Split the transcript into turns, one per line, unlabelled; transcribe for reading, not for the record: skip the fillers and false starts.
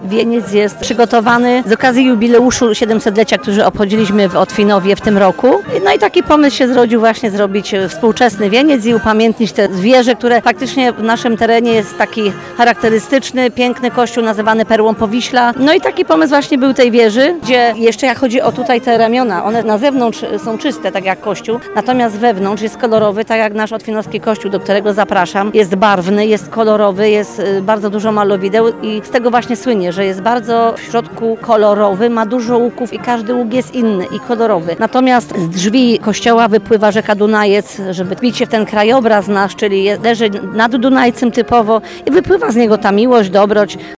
wieniec jest przygotowany z okazji jubileuszu 700-lecia, który obchodziliśmy w Otwinowie w tym roku. No i taki pomysł się zrodził właśnie zrobić współczesny wieniec i upamiętnić te zwierzę, które faktycznie w naszym terenie jest taki charakterystyczny, piękny kościół nazywany Perłą Powiśla. No i taki pomysł właśnie był tej wieży, gdzie jeszcze jak chodzi o tutaj te ramiona, one na zewnątrz są czyste, tak jak kościół, natomiast wewnątrz jest kolorowy, tak jak nasz otwinowski kościół, do którego zapraszam. Jest barwny, jest kolorowy, jest bardzo dużo malowideł i z tego właśnie słynie, że jest bardzo w środku kolorowy, ma dużo łuków i każdy łuk jest inny i kolorowy. Natomiast z drzwi kościoła wypływa rzeka Dunajec, żeby wbić się w ten krajobraz nasz, czyli leży nad Dunajcem typowo i wypływa z niego ta miłość, dobroć.